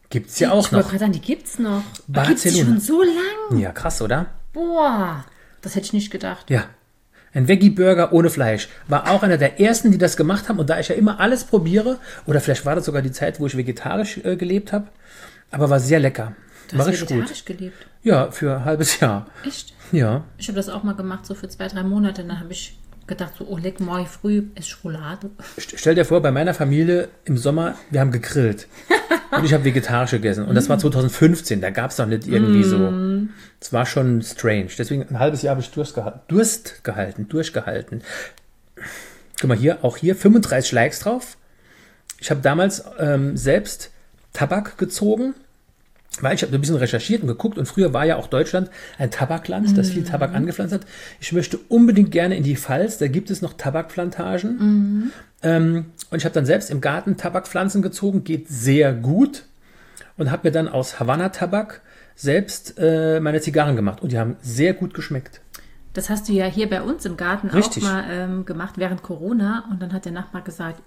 Gibt's ja auch Ich wollte noch. gerade sagen, die gibt's noch. Barcelona. Gibt's die schon so lang? Ja, krass, oder? Boah, das hätte ich nicht gedacht. Ja. Ein Veggie-Burger ohne Fleisch. War auch einer der ersten, die das gemacht haben. Und da ich ja immer alles probiere, oder vielleicht war das sogar die Zeit, wo ich vegetarisch gelebt habe, aber war sehr lecker. Du War hast richtig vegetarisch gut. gelebt. Ja, für ein halbes Jahr. Echt? Ja. Ich habe das auch mal gemacht, so für 2-3 Monate. Dann habe ich gedacht, so, oh, leck, morgen früh ist Schokolade. Stell dir vor, bei meiner Familie im Sommer, wir haben gegrillt. Und ich habe vegetarisch gegessen. Und das war 2015. Da gab es noch nicht irgendwie so. Es war schon strange. Deswegen ein halbes Jahr habe ich durchgehalten. Guck mal hier, auch hier 35 Likes drauf. Ich habe damals selbst Tabak gezogen, weil ich habe ein bisschen recherchiert und geguckt. Und früher war ja auch Deutschland ein Tabakland, das viel Tabak angepflanzt hat. Ich möchte unbedingt gerne in die Pfalz. Da gibt es noch Tabakplantagen. Und ich habe dann selbst im Garten Tabakpflanzen gezogen. Geht sehr gut. Und habe mir dann aus Havanna-Tabak selbst meine Zigarren gemacht. Und die haben sehr gut geschmeckt. Das hast du ja hier bei uns im Garten Richtig. auch mal gemacht während Corona. Und dann hat der Nachbar gesagt,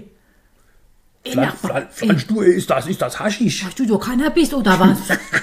Nachbar, Pflanzt du, ist das Haschisch? hast du so Cannabis oder was?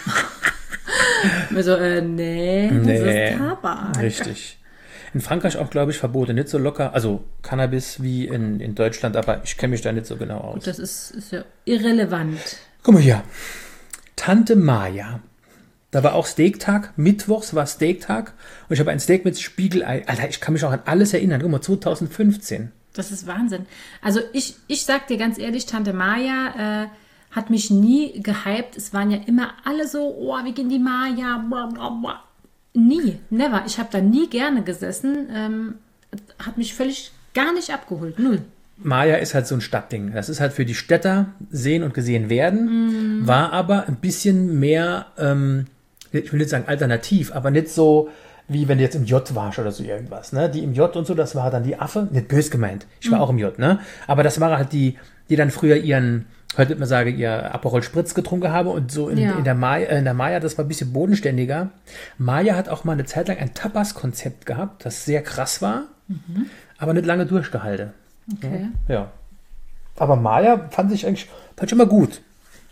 Wir so, nee, das ist Tabak. Richtig. In Frankreich auch, glaube ich, verboten. Nicht so locker, also Cannabis wie in Deutschland, aber ich kenne mich da nicht so genau aus. Das ist ja irrelevant. Guck mal hier. Tante Maja. Da war auch Steaktag. Mittwochs war Steaktag. Und ich habe ein Steak mit Spiegelei. Alter, ich kann mich auch an alles erinnern. Guck mal, 2015. Das ist Wahnsinn. Also ich sag dir ganz ehrlich, Tante Maja hat mich nie gehypt. Es waren ja immer alle so, oh, wie gehen die Maja? Blablabla. Nie, never. Ich habe da nie gerne gesessen. Hat mich völlig gar nicht abgeholt. Null. Maja ist halt so ein Stadtding. Das ist halt für die Städter sehen und gesehen werden. War aber ein bisschen mehr, ich will nicht sagen alternativ, aber nicht so, wie wenn du jetzt im J warst oder so irgendwas. Ne? Die im J und so, das war dann die Affe. Nicht böse gemeint. Ich war auch im J, ne? Aber das waren halt die dann früher ihren, heute würde man sagen, ihr Aperol Spritz getrunken haben und so in der Maja, das war ein bisschen bodenständiger. Maja hat auch mal eine Zeit lang ein Tapas-Konzept gehabt, das sehr krass war, aber nicht lange durchgehalten. Okay. Ja. Aber Maja fand ich immer gut.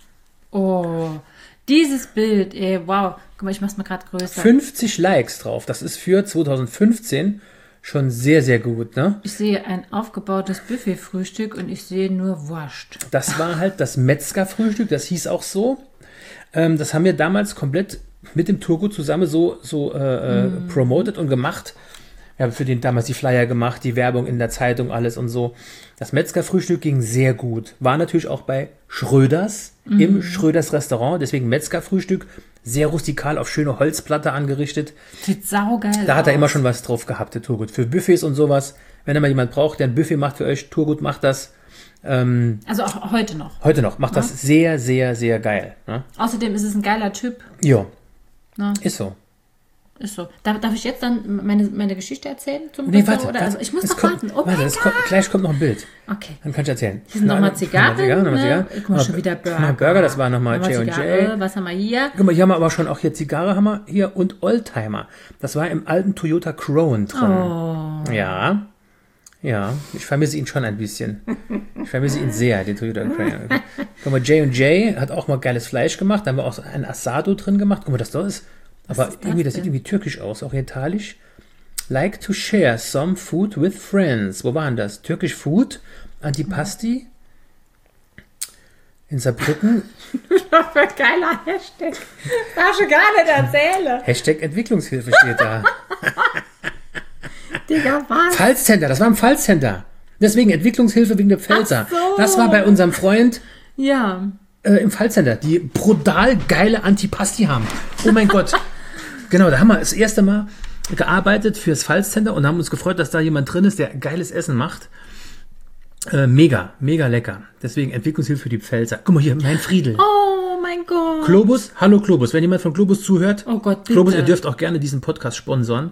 Oh, dieses Bild, ey, wow. Guck mal, ich mach's mal gerade größer. 50 Likes drauf. Das ist für 2015 schon sehr, sehr gut, ne? Ich sehe ein aufgebautes Buffet-Frühstück und ich sehe nur Wurst. Das war halt das Metzger-Frühstück, das hieß auch so. Das haben wir damals komplett mit dem Turgut zusammen so promoted und gemacht. Wir haben für den damals die Flyer gemacht, die Werbung in der Zeitung, alles und so. Das Metzger-Frühstück ging sehr gut. War natürlich auch bei Schröders, im Schröders Restaurant. Deswegen Metzger-Frühstück, sehr rustikal auf schöne Holzplatte angerichtet. Sieht saugeil aus. Da hat er immer schon was drauf gehabt, der Turgut. Für Buffets und sowas. Wenn er mal jemand braucht, der ein Buffet macht für euch, Turgut macht das. Also auch heute noch. Heute noch. Macht das sehr, sehr, sehr geil. Ne? Außerdem ist es ein geiler Typ. Ja. Na. Ist so. Ist so. Darf ich jetzt dann meine Geschichte erzählen? Zum Nee, Restaurant? warte. Oder? Also ich muss noch kommt, warten. Oh warte, mein Gott. gleich kommt noch ein Bild. Okay. Dann kann ich erzählen. Hier sind nochmal Zigarren. Nochmal Zigarren. Guck mal, schon wieder Burger. Nochmal Burger, das war nochmal J&J. Zigarre. Was haben wir hier? Guck mal, hier haben wir aber schon auch hier Zigarre haben wir hier und Oldtimer. Das war im alten Toyota Crown drin. Oh. Ja. Ja, ich vermisse ihn schon ein bisschen. Ich vermisse ihn sehr, den Toyota Crown. Guck mal, J&J hat auch mal geiles Fleisch gemacht. Da haben wir auch ein Asado drin gemacht. Guck mal, das da ist. Aber ist irgendwie, das das sieht denn? irgendwie türkisch aus, orientalisch. Like to share some food with friends. Wo war denn das? Türkisch Food, Antipasti. In Saarbrücken. Für geiler Hashtag. Darf ich gar nicht erzählen. Hashtag Entwicklungshilfe steht da. Digga, was? Pfalzcenter, das war im Pfalzcenter. Deswegen Entwicklungshilfe wegen der Pfälzer. Ach so. Das war bei unserem Freund Ja. im Pfalzcenter, die brutal geile Antipasti haben. Oh mein Gott. Genau, da haben wir das erste Mal gearbeitet fürs Pfalzcenter und haben uns gefreut, dass da jemand drin ist, der geiles Essen macht. Mega, mega lecker. Deswegen Entwicklungshilfe für die Pfälzer. Guck mal hier, mein Friedel. Oh mein Gott. Globus, hallo Globus. Wenn jemand von Globus zuhört, Oh Gott, bitte. Globus, ihr dürft auch gerne diesen Podcast sponsoren.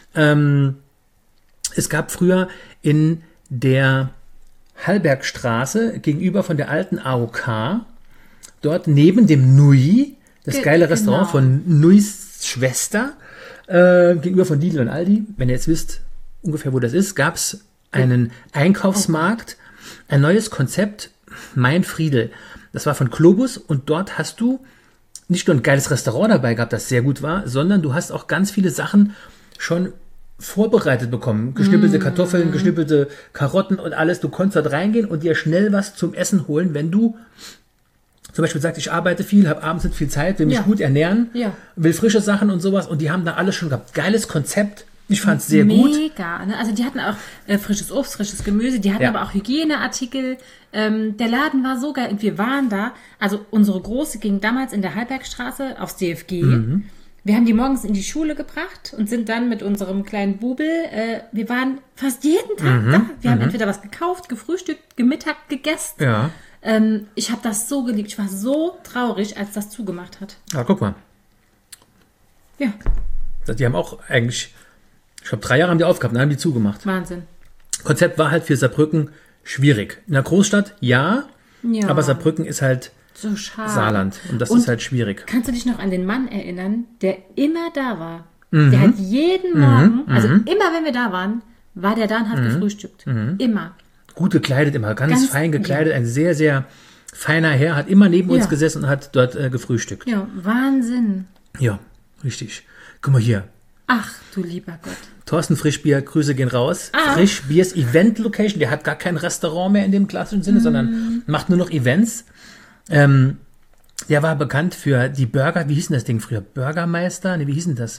Es gab früher in der Hallbergstraße gegenüber von der alten AOK, dort neben dem Nui, das geile Restaurant von Nuis Schwester, gegenüber von Lidl und Aldi, wenn ihr jetzt wisst ungefähr, wo das ist, gab es einen Einkaufsmarkt, ein neues Konzept, Mein Friedel. Das war von Globus und dort hast du nicht nur ein geiles Restaurant dabei gehabt, das sehr gut war, sondern du hast auch ganz viele Sachen schon vorbereitet bekommen. Geschnippelte Kartoffeln, geschnippelte Karotten und alles. Du konntest dort reingehen und dir schnell was zum Essen holen, wenn du zum Beispiel sagst, ich arbeite viel, habe abends nicht viel Zeit, will mich gut ernähren, will frische Sachen und sowas und die haben da alles schon gehabt. Geiles Konzept. Ich fand es sehr gut. Mega, ne? Also die hatten auch frisches Obst, frisches Gemüse, die hatten aber auch Hygieneartikel. Der Laden war so geil und wir waren da. Also unsere Große ging damals in der Halbergstraße aufs DFG. Wir haben die morgens in die Schule gebracht und sind dann mit unserem kleinen Bubel, wir waren fast jeden Tag da. Wir haben entweder was gekauft, gefrühstückt, gemittagt, gegessen. Ja. Ich habe das so geliebt. Ich war so traurig, als das zugemacht hat. Ja, guck mal. Ja. Die haben auch eigentlich, ich glaube 3 Jahre haben die aufgehabt, dann haben die zugemacht. Wahnsinn. Konzept war halt für Saarbrücken schwierig. In der Großstadt ja. Aber Saarbrücken ist halt so schade. Saarland und das ist halt schwierig. Kannst du dich noch an den Mann erinnern, der immer da war? Der hat jeden Morgen, also immer wenn wir da waren, war der da und hat gefrühstückt. Immer. Gut gekleidet immer, ganz fein gekleidet, ein sehr, sehr feiner Herr, hat immer neben uns gesessen und hat dort gefrühstückt. Ja, Wahnsinn. Ja, richtig. Guck mal hier. Ach, du lieber Gott. Thorsten Frischbier, Grüße gehen raus. Frischbiers Event Location, der hat gar kein Restaurant mehr in dem klassischen Sinne, sondern macht nur noch Events. Der war bekannt für die Burger, wie hieß denn das Ding früher? Burgermeister? Nee, wie hieß denn das?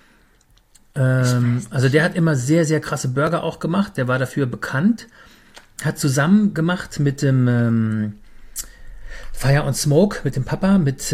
Also der hat immer sehr, sehr krasse Burger auch gemacht, der war dafür bekannt. Hat zusammen gemacht mit dem Fire and Smoke, mit dem Papa, mit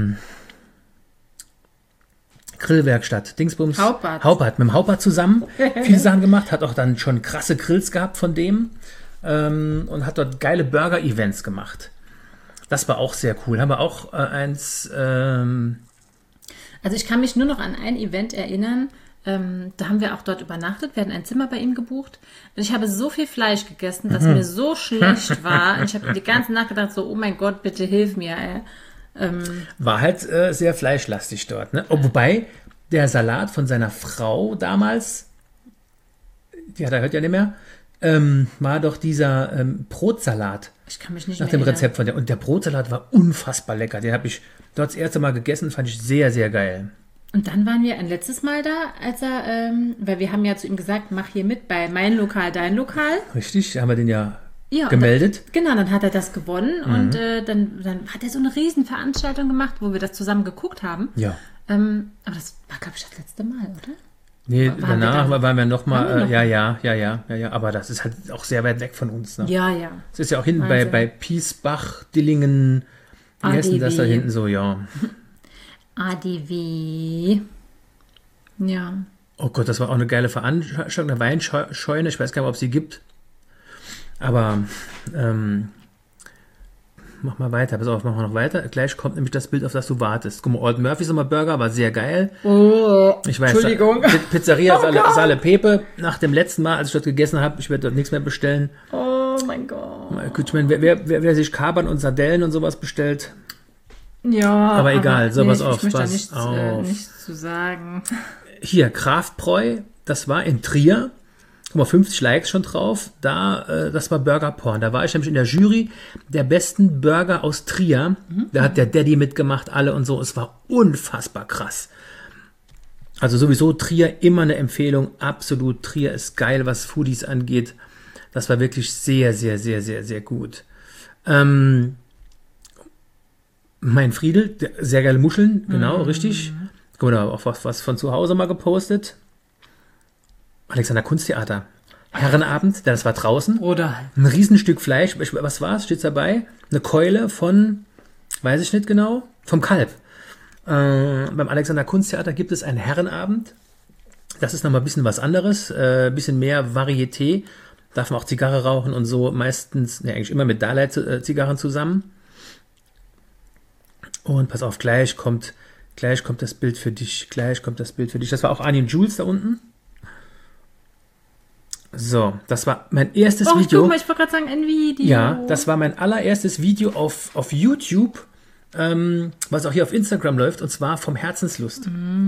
Grillwerkstatt, Dingsbums. Haupert, mit dem Haupert zusammen viele Sachen gemacht, hat auch dann schon krasse Grills gehabt von dem und hat dort geile Burger-Events gemacht. Das war auch sehr cool. Haben wir auch eins... Also ich kann mich nur noch an ein Event erinnern, da haben wir auch dort übernachtet, wir hatten ein Zimmer bei ihm gebucht und ich habe so viel Fleisch gegessen, dass mir so schlecht war und ich habe die ganze Nacht gedacht so, oh mein Gott, bitte hilf mir. War halt sehr fleischlastig dort, ne? Wobei der Salat von seiner Frau damals, die hat er heute ja nicht mehr, war doch dieser Brotsalat. Ich kann mich nicht nach mehr dem erinnern. Rezept von der. Und der Brotsalat war unfassbar lecker. Den habe ich dort das erste Mal gegessen, fand ich sehr, sehr geil. Und dann waren wir ein letztes Mal da, als er, weil wir haben ja zu ihm gesagt, mach hier mit bei mein Lokal, dein Lokal. Richtig, haben wir den ja Ja, gemeldet. Dann hat er das gewonnen und dann hat er so eine Riesenveranstaltung gemacht, wo wir das zusammen geguckt haben. Ja. Aber das war, glaube ich, das letzte Mal, oder? Nee, Waren wir danach da? waren wir nochmal, Waren wir noch ja. Aber das ist halt auch sehr weit weg von uns. Ne? Ja, ja. Es ist ja auch hinten Wahnsinn. bei Piesbach, Dillingen, wie heißt denn das da ADW. hinten so, ja. ADW. Ja. Oh Gott, das war auch eine geile Veranstaltung, eine Weinscheune, ich weiß gar nicht, ob es sie gibt. Aber mach mal weiter, pass auf, mach mal noch weiter. Gleich kommt nämlich das Bild, auf das du wartest. Guck mal, Old Murphy Sommer Burger war sehr geil. Oh, Ich weiß, Entschuldigung. Pizzeria Sale Pepe, nach dem letzten Mal, als ich dort gegessen habe, ich werde dort nichts mehr bestellen. Oh mein Gott. Gut, ich meine, wer sich Kapern und Sardellen und sowas bestellt, Ja. aber egal, so, pass ich auf, möchte da pass nichts, auf. nichts zu sagen. Hier, Kraftbräu, das war in Trier. Guck mal, 50 Likes schon drauf. Das war Burger Porn. Da war ich nämlich in der Jury der besten Burger aus Trier. Da hat der Daddy mitgemacht, alle und so. Es war unfassbar krass. Also sowieso Trier immer eine Empfehlung. Absolut, Trier ist geil, was Foodies angeht. Das war wirklich sehr, sehr, sehr, sehr, sehr gut. Mein Friedel, sehr geile Muscheln, genau, richtig. Guck mal, da auch was von zu Hause mal gepostet. Alexander Kunsttheater. Herrenabend, das war draußen. Oder? Ein Riesenstück Fleisch. Was war es? Steht dabei? Eine Keule von, weiß ich nicht genau, vom Kalb. Beim Alexander Kunsttheater gibt es einen Herrenabend. Das ist nochmal ein bisschen was anderes. Ein bisschen mehr Varieté. Darf man auch Zigarre rauchen und so. Meistens, eigentlich immer mit Dalai-Zigarren zusammen. Und pass auf, gleich kommt das Bild für dich. Das war auch Arnie und Jules da unten. So, das war mein erstes Video. Guck mal, ich wollte gerade sagen, ein Video. Ja, das war mein allererstes Video auf YouTube, was auch hier auf Instagram läuft, und zwar vom Herzenslust.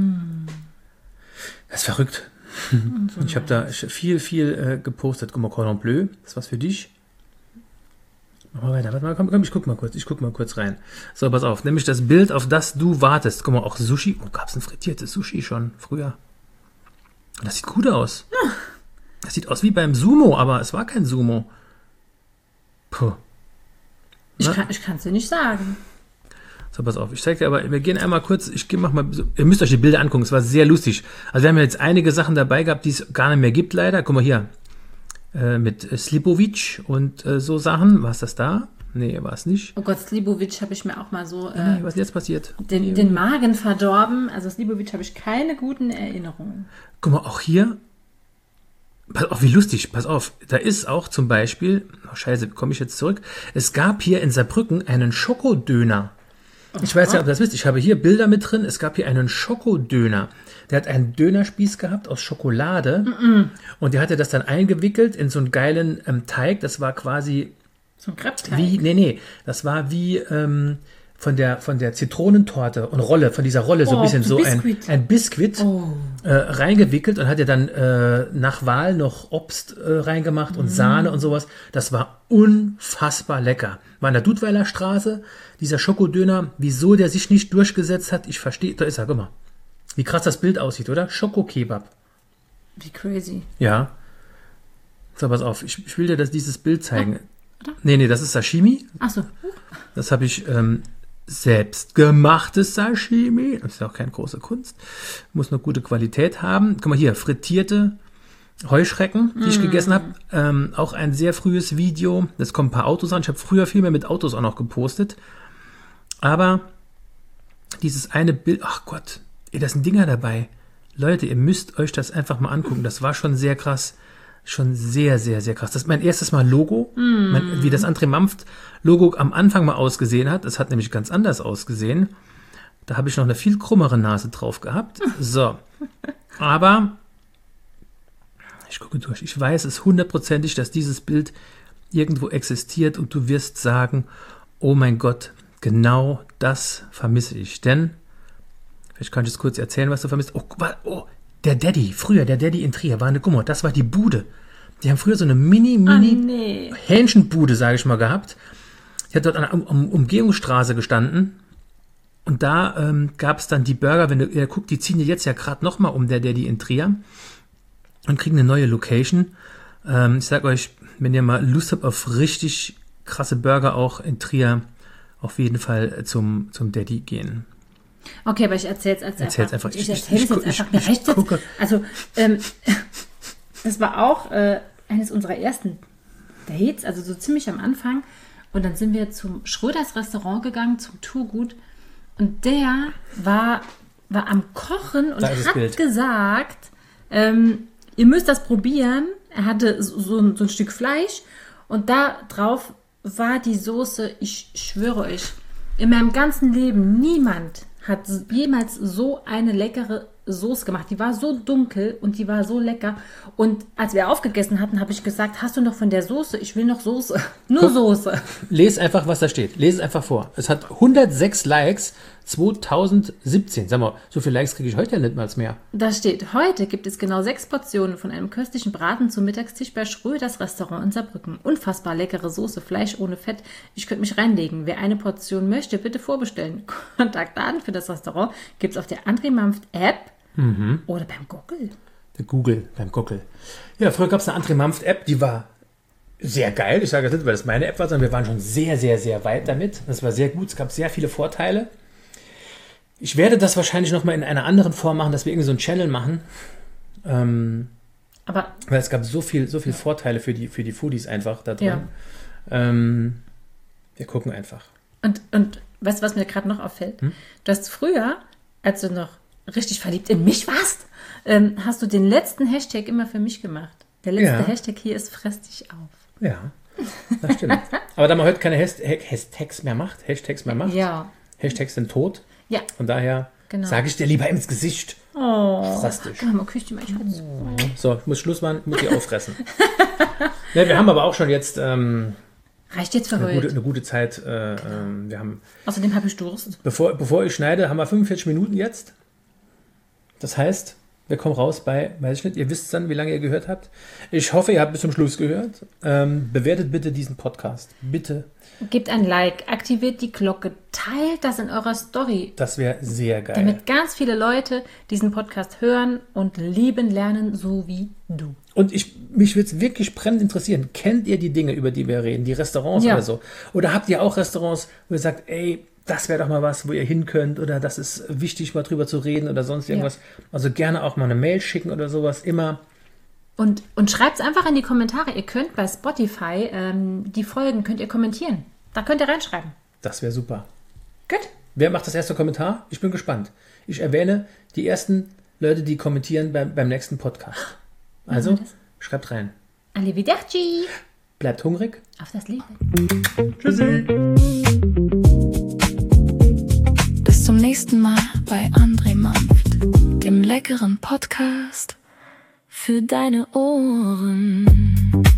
Das ist verrückt. Ich habe da viel gepostet. Guck mal, Cordon Bleu, das ist was für dich. Mach mal weiter. Warte mal, komm, ich guck mal kurz rein. So, pass auf. Nämlich das Bild, auf das du wartest. Guck mal, auch Sushi. Oh, gab's ein frittiertes Sushi schon früher. Das sieht gut aus. Das sieht aus wie beim Sumo, aber es war kein Sumo. Puh. Ich kann es dir nicht sagen. So, pass auf. Ich zeig dir aber, wir gehen einmal kurz, mach mal, ihr müsst euch die Bilder angucken. Es war sehr lustig. Also wir haben jetzt einige Sachen dabei gehabt, die es gar nicht mehr gibt, leider. Guck mal hier. Mit Slipovic und so Sachen. War es das da? Nee, war es nicht. Oh Gott, Slibovic habe ich mir auch mal so Was ist jetzt passiert? den Magen verdorben. Also Slibovic habe ich keine guten Erinnerungen. Guck mal, auch hier. Pass auf, wie lustig. Pass auf. Da ist auch zum Beispiel, oh Scheiße, komme ich jetzt zurück. Es gab hier in Saarbrücken einen Schokodöner. Ich weiß ja, ob ihr das wisst. Ich habe hier Bilder mit drin. Es gab hier einen Schokodöner. Der hat einen Dönerspieß gehabt aus Schokolade. Und der hatte das dann eingewickelt in so einen geilen Teig. Das war quasi So ein Kreppteig. Nee. Das war wie von der Zitronentorte und Rolle, von dieser Rolle so ein bisschen so ein Biskuit reingewickelt und hat ja dann nach Wahl noch Obst reingemacht und Sahne und sowas. Das war unfassbar lecker. War in der Dudweiler Straße, dieser Schokodöner, wieso der sich nicht durchgesetzt hat, ich verstehe, da ist er, guck mal. Wie krass das Bild aussieht, oder? Schokokebab. Wie crazy. Ja. So, pass auf, ich will dir dieses Bild zeigen. Nee, das ist Sashimi. Ach so. Das habe ich selbstgemachtes Sashimi. Das ist auch keine große Kunst. Muss nur gute Qualität haben. Guck mal hier, frittierte Heuschrecken, die ich gegessen habe. Auch ein sehr frühes Video. Das kommen ein paar Autos an. Ich habe früher viel mehr mit Autos auch noch gepostet. Aber dieses eine Bild, ach Gott, da sind Dinger dabei. Leute, ihr müsst euch das einfach mal angucken. Das war schon sehr krass. Schon sehr, sehr, sehr krass. Das ist mein erstes Mal Logo. Wie das André Mampft-Logo am Anfang mal ausgesehen hat. Es hat nämlich ganz anders ausgesehen. Da habe ich noch eine viel krummere Nase drauf gehabt. So. Aber ich gucke durch. Ich weiß es hundertprozentig, dass dieses Bild irgendwo existiert und du wirst sagen, oh mein Gott, genau das vermisse ich. Denn, vielleicht kann ich es kurz erzählen, was du vermisst. Der Daddy in Trier, guck mal, das war die Bude. Die haben früher so eine Hähnchenbude, sage ich mal, gehabt. Die hat dort an der Umgehungsstraße gestanden. Und da gab es dann die Burger, wenn ihr guckt, die ziehen jetzt ja gerade nochmal um, der Daddy in Trier. Und kriegen eine neue Location. Ich sag euch, wenn ihr mal Lust habt auf richtig krasse Burger auch in Trier, auf jeden Fall zum Daddy gehen. Okay, aber ich erzähle es einfach. Ich erzähle es jetzt einfach. Mir reicht gucke. jetzt. Also, das war auch eines unserer ersten Dates, also so ziemlich am Anfang. Und dann sind wir zum Schröders Restaurant gegangen, zum Turgut. Und der war am Kochen und hat gesagt, ihr müsst das probieren. Er hatte so ein Stück Fleisch und da drauf war die Soße, ich schwöre euch, in meinem ganzen Leben niemand hat jemals so eine leckere Soße gemacht. Die war so dunkel und die war so lecker. Und als wir aufgegessen hatten, habe ich gesagt, hast du noch von der Soße? Ich will noch Soße. Nur Soße. Lese einfach, was da steht. Lese es einfach vor. Es hat 106 Likes 2017. Sag mal, so viele Likes kriege ich heute ja nicht mal mehr. Da steht, heute gibt es genau 6 Portionen von einem köstlichen Braten zum Mittagstisch bei Schröders Restaurant in Saarbrücken. Unfassbar leckere Soße, Fleisch ohne Fett. Ich könnte mich reinlegen. Wer eine Portion möchte, bitte vorbestellen. Kontaktdaten für das Restaurant gibt es auf der André Mampft App oder beim Google. Beim Google. Ja, früher gab es eine André Mampft App, die war sehr geil. Ich sage das nicht, weil das meine App war, sondern wir waren schon sehr, sehr, sehr weit damit. Das war sehr gut. Es gab sehr viele Vorteile. Ich werde das wahrscheinlich nochmal in einer anderen Form machen, dass wir irgendwie so einen Channel machen. Aber weil es gab so viel Vorteile für die Foodies einfach da drin. Ja. Wir gucken einfach. Und weißt du, was mir gerade noch auffällt? Du hast früher, als du noch richtig verliebt in mich warst, hast du den letzten Hashtag immer für mich gemacht. Der letzte Hashtag hier ist fress dich auf. Ja, das stimmt. Aber da man heute keine Hashtags mehr macht, ja. Hashtags sind tot. Ja. Von daher sage ich dir lieber ins Gesicht. Oh, fress dich. Man küsst die manchmal so. So, ich muss Schluss machen, muss die auffressen. Ja, wir haben aber auch schon jetzt reicht jetzt für heute. Eine gute Zeit. Wir haben, außerdem habe ich Durst. Bevor ich schneide, haben wir 45 Minuten jetzt. Das heißt, Wir kommen raus bei, weiß ich nicht, ihr wisst dann, wie lange ihr gehört habt. Ich hoffe, ihr habt bis zum Schluss gehört. Bewertet bitte diesen Podcast. Bitte. Gebt ein Like, aktiviert die Glocke, teilt das in eurer Story. Das wäre sehr geil. Damit ganz viele Leute diesen Podcast hören und lieben lernen, so wie du. Und mich würde es wirklich brennend interessieren. Kennt ihr die Dinge, über die wir reden? Die Restaurants oder so? Oder habt ihr auch Restaurants, wo ihr sagt, ey, das wäre doch mal was, wo ihr hin könnt, oder das ist wichtig, mal drüber zu reden oder sonst irgendwas. Ja. Also gerne auch mal eine Mail schicken oder sowas, immer. Und schreibt es einfach in die Kommentare. Ihr könnt bei Spotify die Folgen könnt ihr kommentieren. Da könnt ihr reinschreiben. Das wäre super. Gut. Wer macht das erste Kommentar? Ich bin gespannt. Ich erwähne die ersten Leute, die kommentieren beim nächsten Podcast. Also, schreibt rein. Arrivederci. Bleibt hungrig. Auf das Leben. Tschüssi. Bis zum nächsten Mal bei André Mampft, dem leckeren Podcast für deine Ohren.